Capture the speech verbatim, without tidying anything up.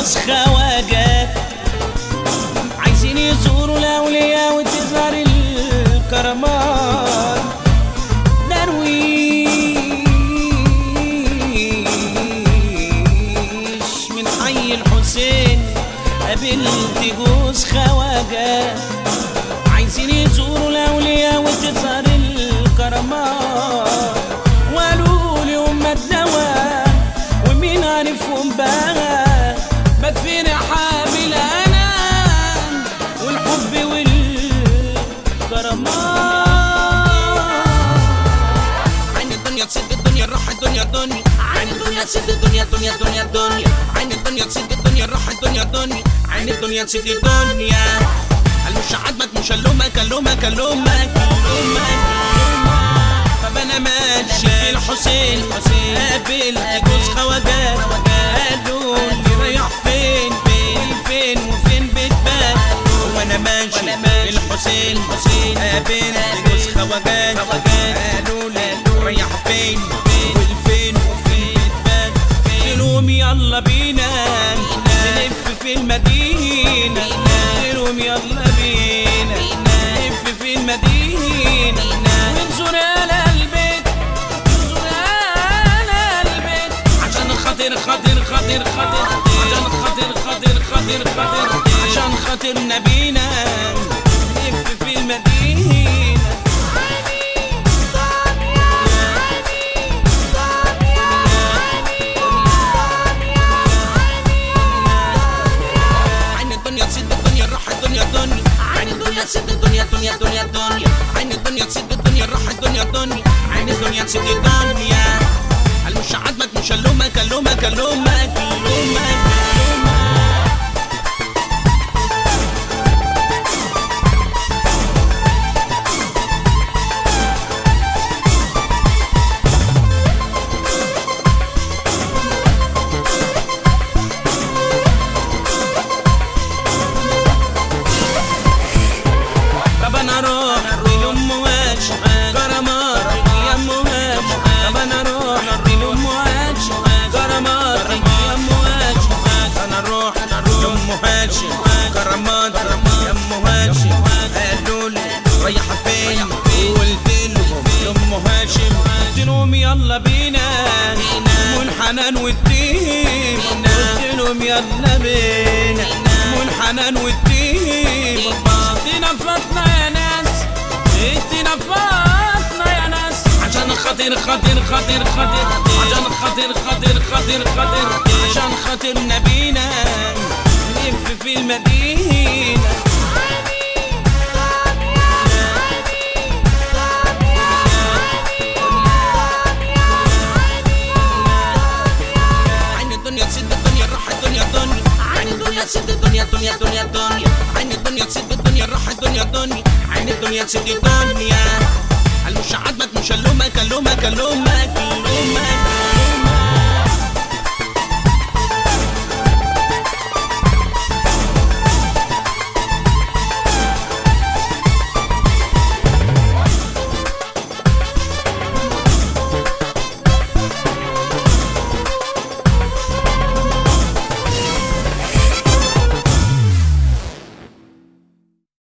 تجوز خواجات، عايزين يزوروا الأولياء وتظهر الكرامات. درويش من حي الحسين قابلت جوز خواجات، عايزين يزوروا الأولياء وتظهر الكرامات. وقالوا لي هم الدواء ومين عارفهم بقى، مدفن حامل أنا والحب والكرامات. عين الدنيا تسد الدنيا راح الدنيا دنيا، عين الدنيا تسد الدنيا دنيا دنيا دنيا، عين الدنيا تسد الدنيا راح الدنيا دنيا، عين الدنيا تسد الدنيا. المش عاجبك مش هلومك هلومك هلومك هلومك، طب انا ماشي في الحسين قابلت جوز خواجات، قالوا لي رايح فين فين فين وفين بتبات. وانا ماشي في الحسين قابلت جوز خواجات، قالوا لي رايح فين والفين وفين بتبات. قلت لهم يلا بينا نلف في المدينة، قلت لهم يلا بينا نلف في المدينة ونزور آل البيت، نزور آل البيت عشان خاطر خاطر خاطر خاطر عشان خاطر خاطر خاطر خاطر عشان خاطر نبينا نلف في المدينة. تسد الدنيا دنيا دنيا دنيا، عين الدنيا تسد الدنيا راح الدنيا دنيا، عين الدنيا تسد الدنيا. المش عاجبك مش هلومك هلومك هلومك هلومك. كرامات يا ام هاشم، قالوا لي رايحه فين قلت لهم ام هاشم، قلت لهم يلا بينا منحنان والتيم، قلت لهم يلا بينا منحنان والتيم. ادينا فاطمه يا ناس ادينا فاطمه يا ناس عشان خاطر خاطر خاطر خاطر عشان خاطر خاطر خاطر خاطر عشان خاطر نبينا نلف في المدينة. عين الدنيا تسد الدنيا راح الدنيا دنيا، عين الدنيا تسد الدنيا دنيا دنيا دنيا، عين الدنيا تسد الدنيا راح الدنيا دنيا، عين الدنيا تسد الدنيا. المش عاجبك مش هلومك هلومك هلومك هلومك.